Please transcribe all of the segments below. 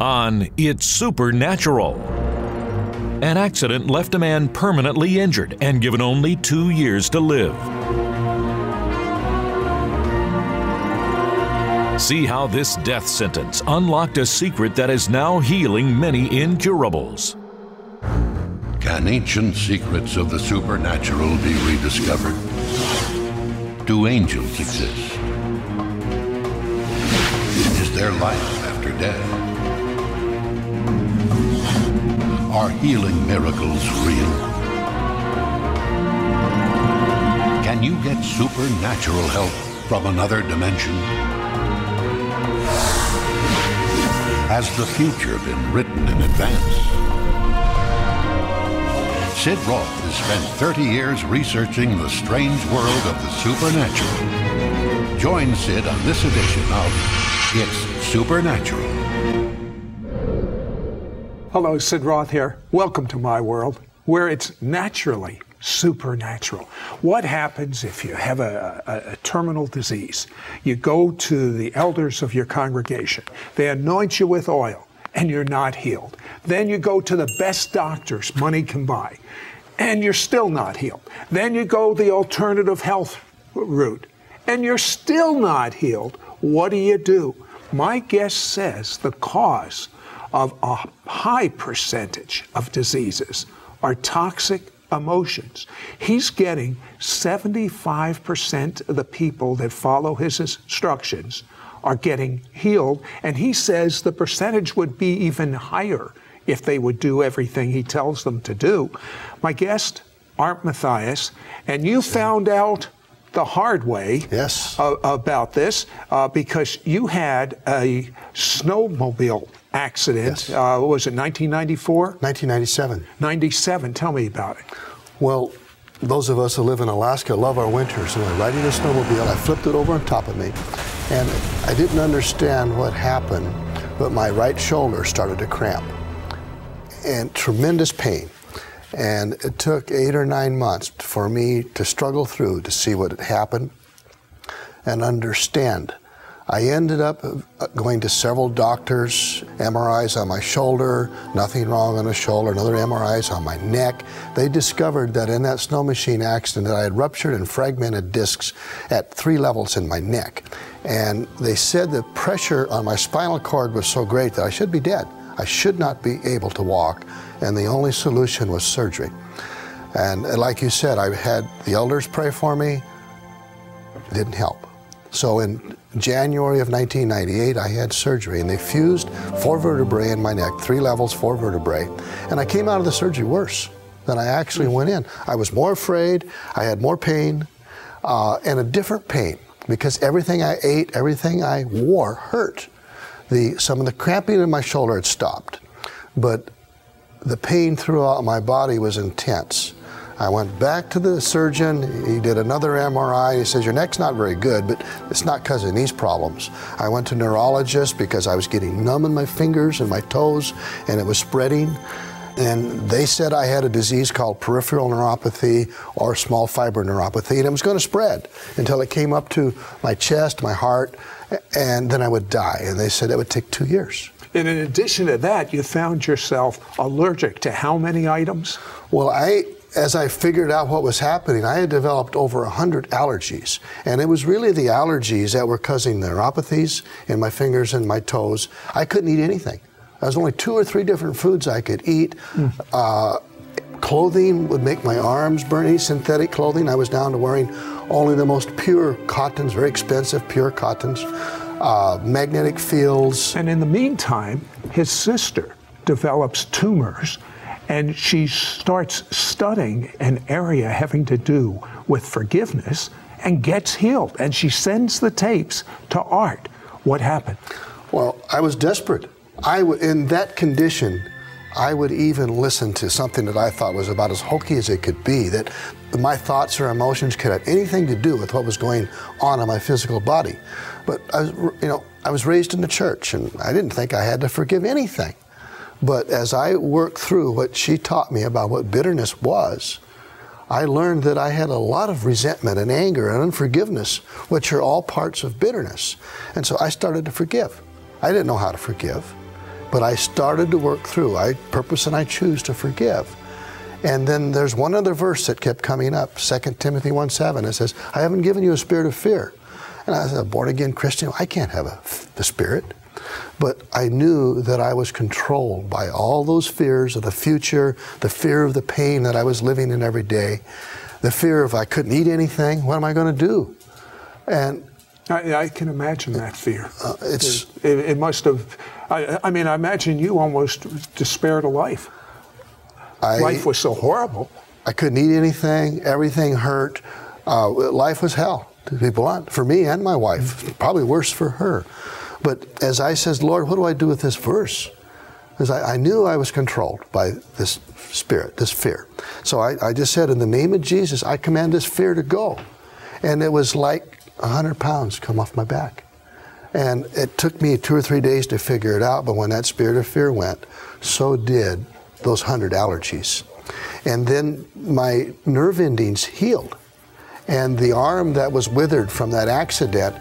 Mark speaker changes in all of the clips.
Speaker 1: on It's Supernatural. An accident left a man permanently injured and given only 2 years to live. See how this death sentence unlocked a secret that is now healing many incurables.
Speaker 2: Can ancient secrets of the supernatural be rediscovered? Do angels exist? Is there life after death? Are healing miracles real? Can you get supernatural help from another dimension? Has the future been written in advance? Sid Roth has spent 30 years researching the strange world of the supernatural. Join Sid on this edition of It's Supernatural.
Speaker 3: Hello, Sid Roth here. Welcome to my world, where it's naturally supernatural. What happens if you have a terminal disease? You go to the elders of your congregation. They anoint you with oil, and you're not healed. Then you go to the best doctors money can buy, and you're still not healed. Then you go the alternative health route, and you're still not healed. What do? My guest says the cause of a high percentage of diseases are toxic emotions. He's getting 75% of the people that follow his instructions are getting healed, and he says the percentage would be even higher if they would do everything he tells them to do. My guest, Art Mathias, and you found out the hard way about this because you had a snowmobile accident. What was it, 1994?
Speaker 4: 1997.
Speaker 3: 97. Tell me about it.
Speaker 4: Well, those of us who live in Alaska love our winters. And when riding a snowmobile, I flipped it over on top of me. And I didn't understand what happened, but my right shoulder started to cramp. And tremendous pain. And it took 8 or 9 months for me to struggle through to see what had happened and understand. I ended up going to several doctors, MRIs on my shoulder, nothing wrong on the shoulder, another MRIs on my neck. They discovered that in that snow machine accident that I had ruptured and fragmented discs at 3 levels in my neck. And they said the pressure on my spinal cord was so great that I should be dead. I should not be able to walk, and the only solution was surgery. And like you said, I had the elders pray for me. It didn't help. So in January of 1998, I had surgery, and they fused 4 vertebrae in my neck, 3 levels, 4 vertebrae, and I came out of the surgery worse than I actually went in. I was more afraid, I had more pain, and a different pain, because everything I ate, everything I wore hurt. Some of the cramping in my shoulder had stopped, but the pain throughout my body was intense. I went back to the surgeon. He did another MRI. He says, your neck's not very good, but it's not because of these problems. I went to a neurologist because I was getting numb in my fingers and my toes, and it was spreading. And they said I had a disease called peripheral neuropathy or small fiber neuropathy, and it was going to spread until it came up to my chest, my heart, and then I would die. And they said it would take 2 years.
Speaker 3: And in addition to that, you found yourself allergic to how many items?
Speaker 4: Well, as I figured out what was happening, I had developed over 100 allergies. And it was really the allergies that were causing neuropathies in my fingers and my toes. I couldn't eat anything. There was only 2 or 3 different foods I could eat. Clothing would make my arms burn. Any synthetic clothing, I was down to wearing only the most pure cottons, very expensive pure cottons, magnetic fields.
Speaker 3: And in the meantime, his sister develops tumors, and she starts studying an area having to do with forgiveness and gets healed. And she sends the tapes to Art. What happened?
Speaker 4: Well, I was desperate. In that condition, I would even listen to something that I thought was about as hokey as it could be, that my thoughts or emotions could have anything to do with what was going on in my physical body. But I was raised in the church, and I didn't think I had to forgive anything. But as I worked through what she taught me about what bitterness was, I learned that I had a lot of resentment and anger and unforgiveness, which are all parts of bitterness. And so I started to forgive. I didn't know how to forgive. But I started to work through. I purpose and I choose to forgive. And then there's one other verse that kept coming up, 2 Timothy 1:7. It says, I haven't given you a spirit of fear. And as a born-again Christian, I can't have the spirit. But I knew that I was controlled by all those fears of the future, the fear of the pain that I was living in every day, the fear of I couldn't eat anything, what am I going to do? And
Speaker 3: I can imagine that fear. It must have, I mean, I imagine you almost despaired of life. Life was so horrible.
Speaker 4: I couldn't eat anything, everything hurt. Life was hell, to be blunt, for me and my wife, probably worse for her. But as I said, Lord, what do I do with this verse? Because I knew I was controlled by this spirit, this fear. So I just said, in the name of Jesus, I command this fear to go. And it was like 100 pounds come off my back. And it took me 2 or 3 days to figure it out, but when that spirit of fear went, so did those 100 allergies. And then my nerve endings healed. And the arm that was withered from that accident,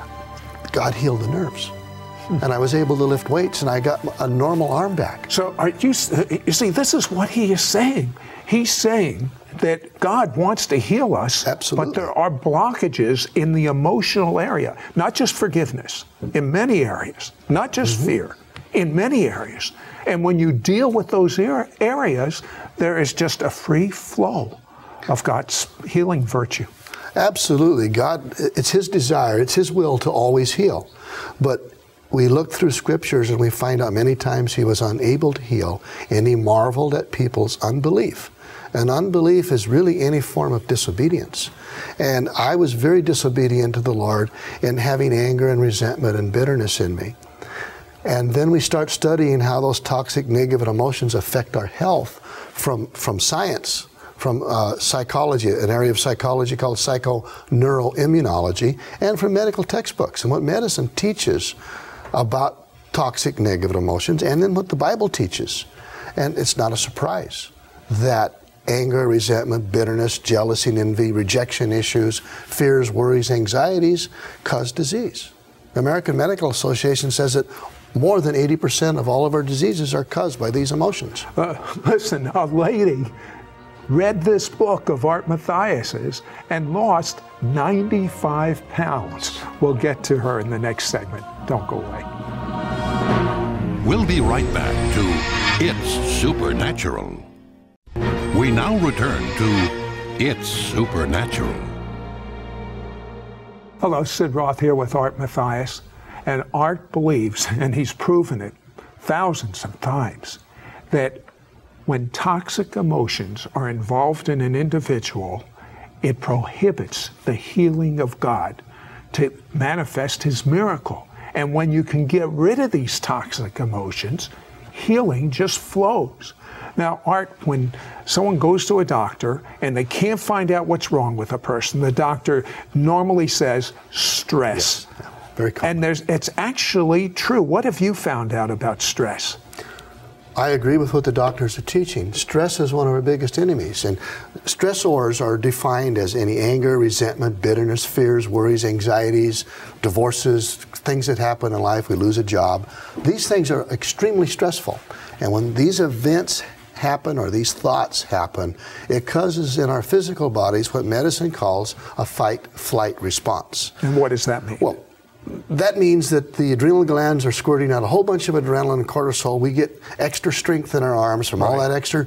Speaker 4: God healed the nerves. And I was able to lift weights, and I got a normal arm back.
Speaker 3: So you see, this is what he is saying. He's saying that God wants to heal us,
Speaker 4: absolutely,
Speaker 3: but there are blockages in the emotional area, not just forgiveness, in many areas, not just fear, in many areas. And when you deal with those areas, there is just a free flow of God's healing virtue.
Speaker 4: Absolutely. God, it's His desire, it's His will to always heal. But we look through scriptures and we find out many times He was unable to heal, and He marveled at people's unbelief. And unbelief is really any form of disobedience. And I was very disobedient to the Lord in having anger and resentment and bitterness in me. And then we start studying how those toxic negative emotions affect our health from science, from psychology, an area of psychology called psychoneuroimmunology, and from medical textbooks, and what medicine teaches about toxic negative emotions, and then what the Bible teaches. And it's not a surprise that anger, resentment, bitterness, jealousy, envy, rejection issues, fears, worries, anxieties cause disease. The American Medical Association says that more than 80% of all of our diseases are caused by these emotions.
Speaker 3: Listen, a lady read this book of Art Mathias's and lost 95 pounds. We'll get to her in the next segment. Don't go away.
Speaker 2: We'll be right back to It's Supernatural. We now return to It's Supernatural.
Speaker 3: Hello, Sid Roth here with Art Mathias. And Art believes, and he's proven it thousands of times, that when toxic emotions are involved in an individual, it prohibits the healing of God to manifest His miracle. And when you can get rid of these toxic emotions, healing just flows. Now, Art, when someone goes to a doctor and they can't find out what's wrong with a person, the doctor normally says stress.
Speaker 4: Yes. Very common.
Speaker 3: And it's actually true. What have you found out about stress?
Speaker 4: I agree with what the doctors are teaching. Stress is one of our biggest enemies, and stressors are defined as any anger, resentment, bitterness, fears, worries, anxieties, divorces, things that happen in life. We lose a job. These things are extremely stressful, and when these events happen or these thoughts happen, it causes in our physical bodies what medicine calls a fight-flight response.
Speaker 3: And what does that mean?
Speaker 4: Well, that means that the adrenal glands are squirting out a whole bunch of adrenaline and cortisol. We get extra strength in our arms from all that extra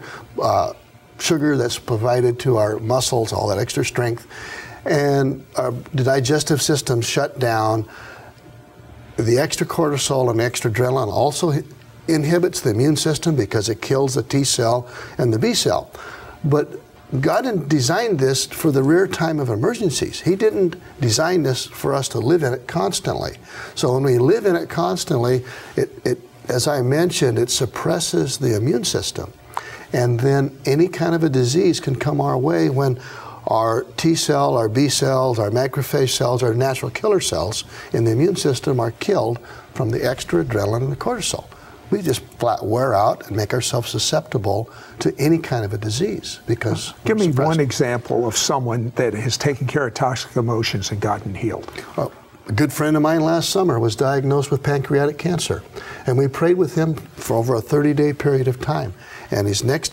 Speaker 4: sugar that's provided to our muscles, all that extra strength. And the digestive system shut down. The extra cortisol and extra adrenaline also inhibits the immune system because it kills the T cell and the B cell. But God didn't design this for the rare time of emergencies. He didn't design this for us to live in it constantly. So when we live in it constantly, it as I mentioned, it suppresses the immune system. And then any kind of a disease can come our way when our T cell, our B cells, our macrophage cells, our natural killer cells in the immune system are killed from the extra adrenaline and the cortisol. We just flat wear out and make ourselves susceptible to any kind of a disease because
Speaker 3: Give me one example of someone that has taken care of toxic emotions and gotten healed.
Speaker 4: A good friend of mine last summer was diagnosed with pancreatic cancer, and we prayed with him for over a 30-day period of time. And his next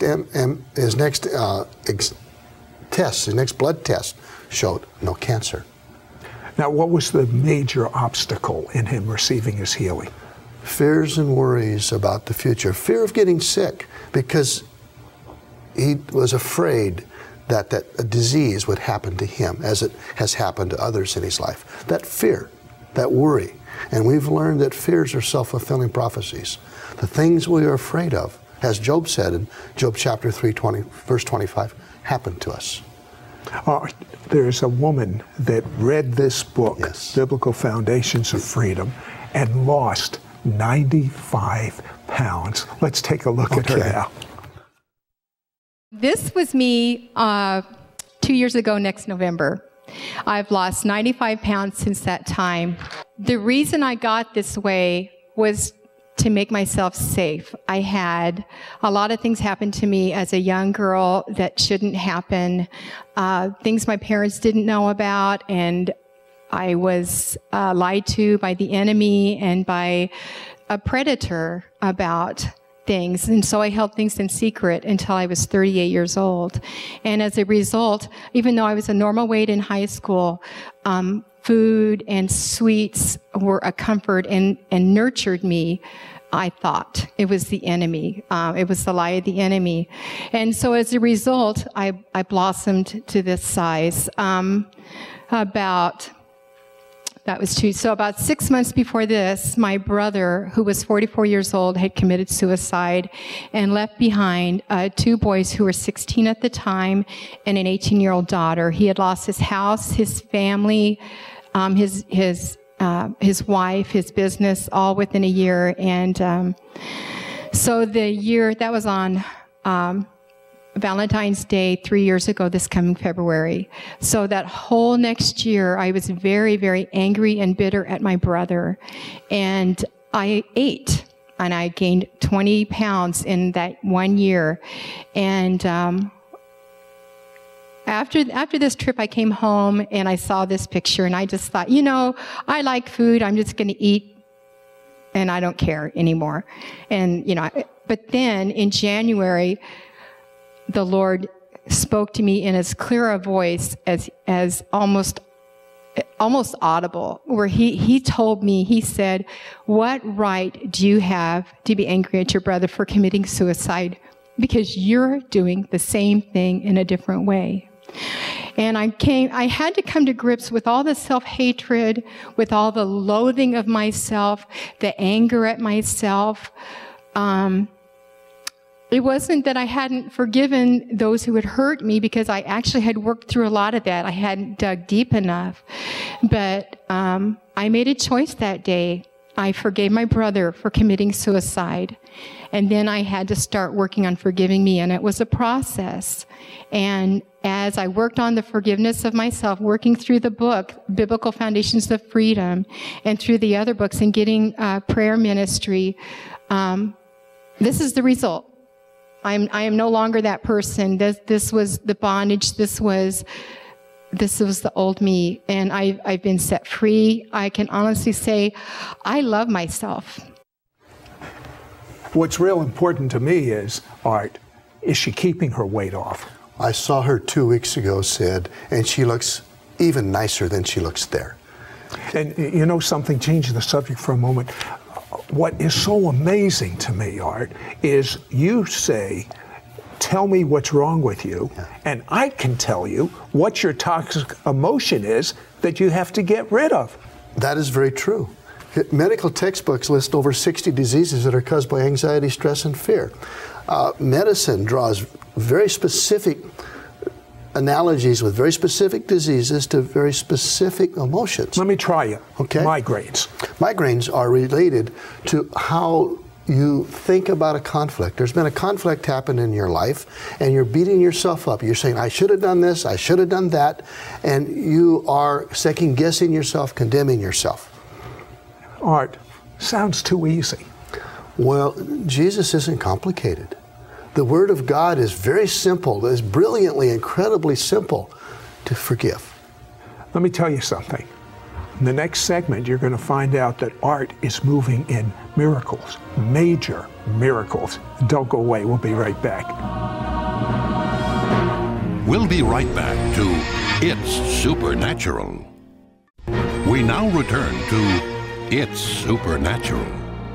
Speaker 4: blood test showed no cancer.
Speaker 3: Now, what was the major obstacle in him receiving his healing?
Speaker 4: Fears and worries about the future. Fear of getting sick, because he was afraid that a disease would happen to him as it has happened to others in his life. That fear, that worry. And we've learned that fears are self-fulfilling prophecies. The things we are afraid of, as Job said in Job chapter 3, verse 25, happened to us.
Speaker 3: There's a woman that read this book,
Speaker 4: Yes.
Speaker 3: Biblical Foundations of Freedom, and lost 95 pounds. Let's take a look at her now.
Speaker 5: This was me 2 years ago next November. I've lost 95 pounds since that time. The reason I got this way was to make myself safe. I had a lot of things happen to me as a young girl that shouldn't happen, things my parents didn't know about, and I was lied to by the enemy and by a predator about things. And so I held things in secret until I was 38 years old. And as a result, even though I was a normal weight in high school, food and sweets were a comfort and nurtured me. I thought it was the enemy. It was the lie of the enemy. And so as a result, I blossomed to this size. About 6 months before this, my brother, who was 44 years old, had committed suicide and left behind 2 boys who were 16 at the time and an 18-year-old daughter. He had lost his house, his family, his wife, his business, all within a year. And so the year, that was on Valentine's Day 3 years ago, this coming February. So that whole next year, I was very, very angry and bitter at my brother. And I ate, and I gained 20 pounds in that 1 year. And after this trip, I came home and I saw this picture, and I just thought, I like food. I'm just going to eat, and I don't care anymore. And, but then in January, the Lord spoke to me in as clear a voice as almost audible, where he told me, he said, "What right do you have to be angry at your brother for committing suicide? Because you're doing the same thing in a different way." And I had to come to grips with all the self-hatred, with all the loathing of myself, the anger at myself. It wasn't that I hadn't forgiven those who had hurt me, because I actually had worked through a lot of that. I hadn't dug deep enough. But I made a choice that day. I forgave my brother for committing suicide. And then I had to start working on forgiving me, and it was a process. And as I worked on the forgiveness of myself, working through the book, Biblical Foundations of Freedom, and through the other books, and getting prayer ministry, this is the result. I am no longer that person. This was the bondage. This was the old me, and I've been set free. I can honestly say I love myself.
Speaker 3: What's real important to me is, Art, is she keeping her weight off?
Speaker 4: I saw her 2 weeks ago, Sid, and she looks even nicer than she looks there.
Speaker 3: And something, changing the subject for a moment. What is so amazing to me, Art, is you say, tell me what's wrong with you, and I can tell you what your toxic emotion is that you have to get rid of.
Speaker 4: That is very true. Medical textbooks list over 60 diseases that are caused by anxiety, stress, and fear. Medicine draws very specific analogies with very specific diseases to very specific emotions.
Speaker 3: Let me try you.
Speaker 4: Okay.
Speaker 3: Migraines.
Speaker 4: Migraines are related to how you think about a conflict. There's been a conflict happen in your life, and you're beating yourself up. You're saying, I should have done this, I should have done that, and you are second-guessing yourself, condemning yourself.
Speaker 3: Art, sounds too easy.
Speaker 4: Well, Jesus isn't complicated. The Word of God is very simple, is brilliantly, incredibly simple to forgive.
Speaker 3: Let me tell you something. In the next segment, you're going to find out that Art is moving in miracles, major miracles. Don't go away. We'll be right back.
Speaker 2: We'll be right back to It's Supernatural. We now return to It's Supernatural.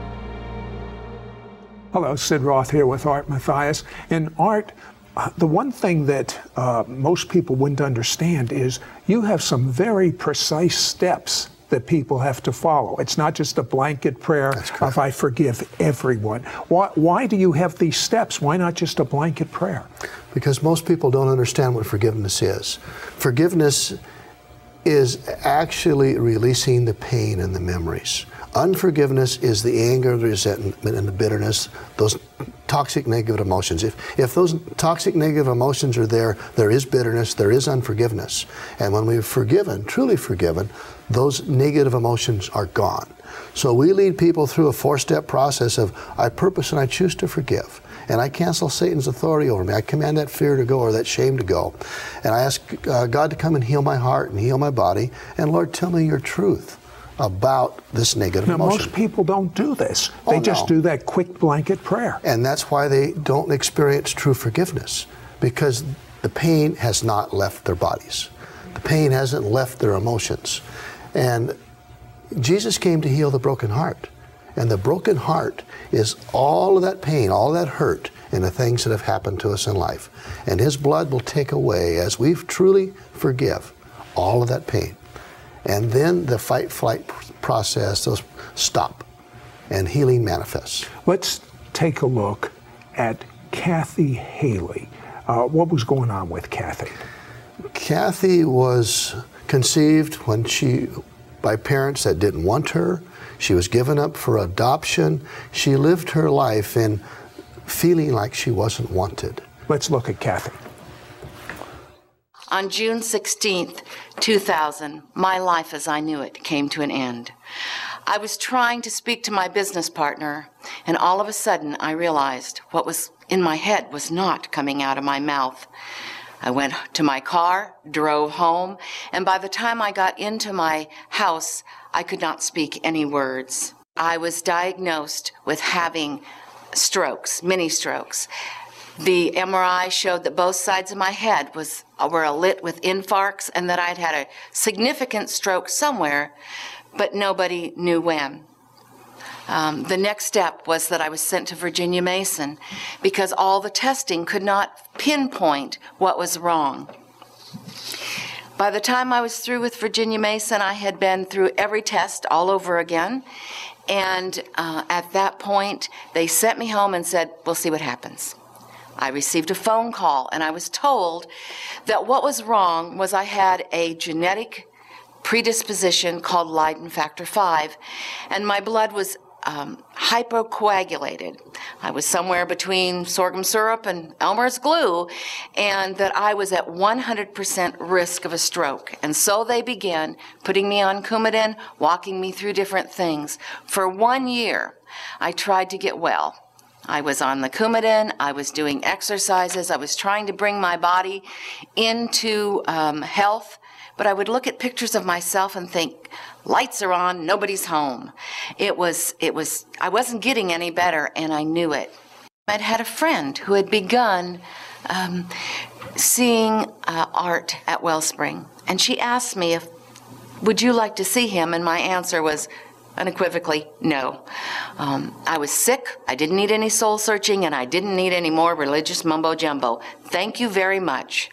Speaker 3: Hello, Sid Roth here with Art Mathias. And Art, the one thing that most people wouldn't understand is you have some very precise steps that people have to follow. It's not just a blanket prayer of I forgive everyone. Why do you have these steps? Why not just a blanket prayer?
Speaker 4: Because most people don't understand what forgiveness is. Forgiveness is actually releasing the pain and the memories. Unforgiveness is the anger, the resentment, and the bitterness, those toxic negative emotions. If those toxic negative emotions are there, there is bitterness, there is unforgiveness. And when we've forgiven, truly forgiven, those negative emotions are gone. So we lead people through a 4-step process of I purpose and I choose to forgive. And I cancel Satan's authority over me. I command that fear to go or that shame to go. And I ask God to come and heal my heart and heal my body. And Lord, tell me your truth about this negative emotion.
Speaker 3: Most people don't do this. They just do that quick blanket prayer.
Speaker 4: And that's why they don't experience true forgiveness, because the pain has not left their bodies. The pain hasn't left their emotions. And Jesus came to heal the broken heart. And the broken heart is all of that pain, all of that hurt, and the things that have happened to us in life. And His blood will take away, as we truly forgive, all of that pain. And then the fight-flight process will stop, and healing manifests.
Speaker 3: Let's take a look at Kathy Haley. What was going on with Kathy?
Speaker 4: Kathy was conceived by parents that didn't want her. She was given up for adoption. She lived her life in feeling like she wasn't wanted.
Speaker 3: Let's look at Kathy.
Speaker 6: On June 16th, 2000, my life as I knew it came to an end. I was trying to speak to my business partner, and all of a sudden I realized what was in my head was not coming out of my mouth. I went to my car, drove home, and by the time I got into my house, I could not speak any words. I was diagnosed with having strokes, mini strokes. The MRI showed that both sides of my head were lit with infarcts and that I'd had a significant stroke somewhere, but nobody knew when. The next step was that I was sent to Virginia Mason because all the testing could not pinpoint what was wrong. By the time I was through with Virginia Mason, I had been through every test all over again. And at that point, they sent me home and said, we'll see what happens. I received a phone call, and I was told that what was wrong was I had a genetic predisposition called Leiden factor 5, and my blood was hypocoagulated. I was somewhere between sorghum syrup and Elmer's glue, and that I was at 100% risk of a stroke. And so they began putting me on Coumadin, walking me through different things. For 1 year, I tried to get well. I was on the Coumadin, I was doing exercises, I was trying to bring my body into health, but I would look at pictures of myself and think, lights are on, nobody's home. I wasn't getting any better, and I knew it. I'd had a friend who had begun seeing Art at Wellspring, and she asked me would you like to see him, and my answer was unequivocally, no. I was sick, I didn't need any soul searching, and I didn't need any more religious mumbo-jumbo. Thank you very much.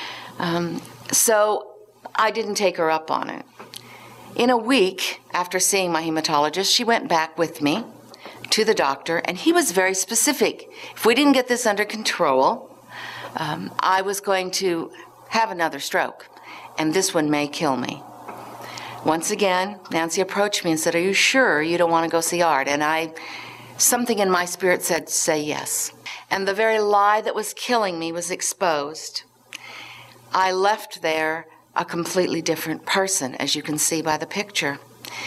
Speaker 6: So I didn't take her up on it. In a week after seeing my hematologist, she went back with me to the doctor, and he was very specific. If we didn't get this under control, I was going to have another stroke, and this one may kill me. Once again, Nancy approached me and said, are you sure you don't want to go see Art? And something in my spirit said, say yes. And the very lie that was killing me was exposed. I left there a completely different person, as you can see by the picture.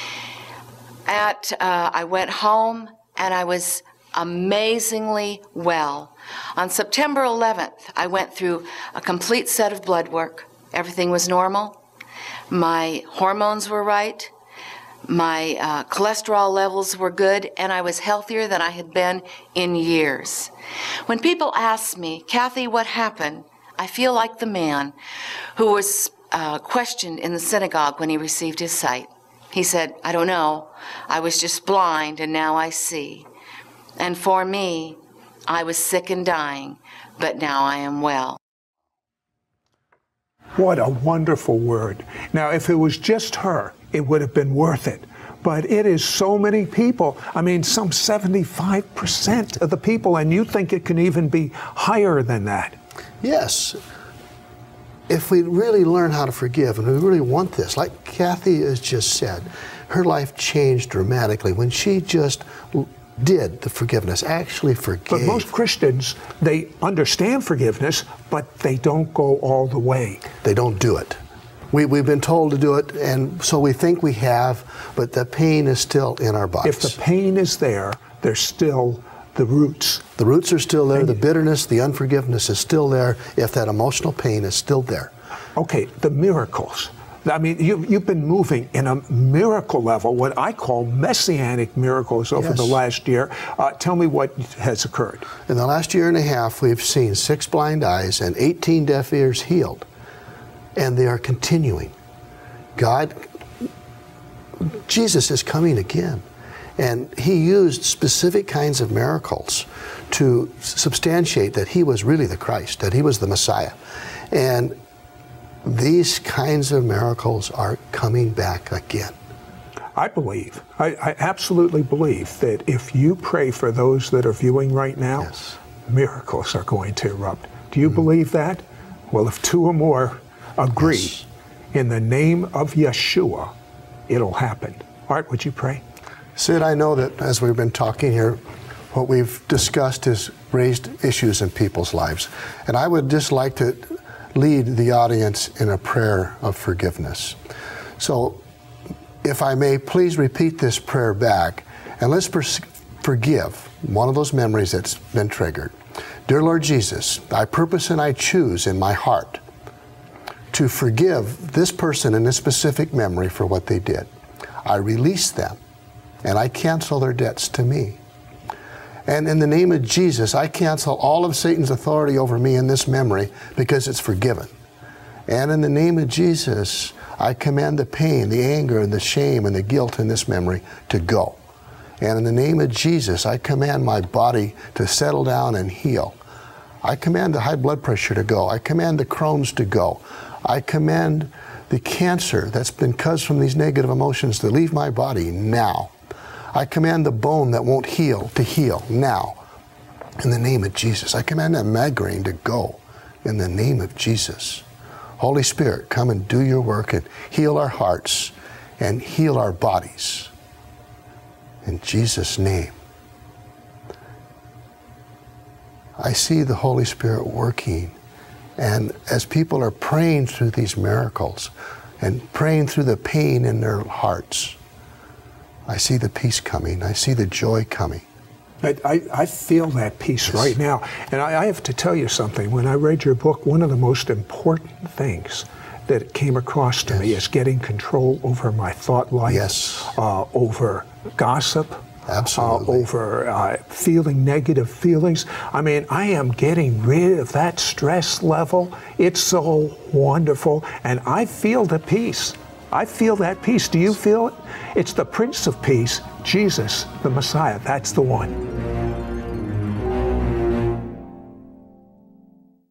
Speaker 6: I went home, and I was amazingly well. On September 11th, I went through a complete set of blood work. Everything was normal. My hormones were right. My cholesterol levels were good, and I was healthier than I had been in years. When people ask me, Kathy, what happened? I feel like the man who was questioned in the synagogue when he received his sight. He said, I don't know. I was just blind, and now I see. And for me, I was sick and dying, but now I am well.
Speaker 3: What a wonderful word. Now, if it was just her, it would have been worth it. But it is so many people. I mean, some 75% of the people, and you think it can even be higher than that.
Speaker 4: Yes. If we really learn how to forgive, and we really want this, like Kathy has just said, her life changed dramatically when she just did the forgiveness, actually forgave.
Speaker 3: But most Christians, they understand forgiveness, but they don't go all the way.
Speaker 4: They don't do it. We've been told to do it, and so we think we have, but the pain is still in our bodies.
Speaker 3: If the pain is there, there's still the roots.
Speaker 4: The roots are still there, the bitterness, the unforgiveness is still there, if that emotional pain is still there.
Speaker 3: Okay, the miracles. I mean, you've been moving in a miracle level, what I call messianic miracles over the last year. Tell me what has occurred.
Speaker 4: In the last year and a half, we've seen 6 blind eyes and 18 deaf ears healed. And they are continuing. Jesus is coming again. And he used specific kinds of miracles to substantiate that he was really the Christ, that he was the Messiah. And these kinds of miracles are coming back again.
Speaker 3: I believe, I absolutely believe that if you pray for those that are viewing right now, miracles are going to erupt. Do you believe that? Well, if 2 or more agree in the name of Yeshua, it'll happen. Art, would you pray?
Speaker 4: Sid, I know that as we've been talking here, what we've discussed is raised issues in people's lives. And I would just like to lead the audience in a prayer of forgiveness. So, if I may, please repeat this prayer back, and let's forgive one of those memories that's been triggered. Dear Lord Jesus, I purpose and I choose in my heart to forgive this person in this specific memory for what they did. I release them, and I cancel their debts to me. And in the name of Jesus, I cancel all of Satan's authority over me in this memory because it's forgiven. And in the name of Jesus, I command the pain, the anger, and the shame, and the guilt in this memory to go. And in the name of Jesus, I command my body to settle down and heal. I command the high blood pressure to go. I command the Crohn's to go. I command the cancer that's been caused from these negative emotions to leave my body now. I command the bone that won't heal to heal now. In the name of Jesus. I command that migraine to go in the name of Jesus. Holy Spirit, come and do your work and heal our hearts and heal our bodies. In Jesus' name. I see the Holy Spirit working. And as people are praying through these miracles and praying through the pain in their hearts, I see the peace coming. I see the joy coming.
Speaker 3: I feel that peace right now. And I have to tell you something. When I read your book, one of the most important things that came across to me is getting control over my thought life, over gossip, over feeling negative feelings. I mean, I am getting rid of that stress level. It's so wonderful. And I feel the peace. I feel that peace. Do you feel it? It's the Prince of Peace, Jesus, the Messiah. That's the one.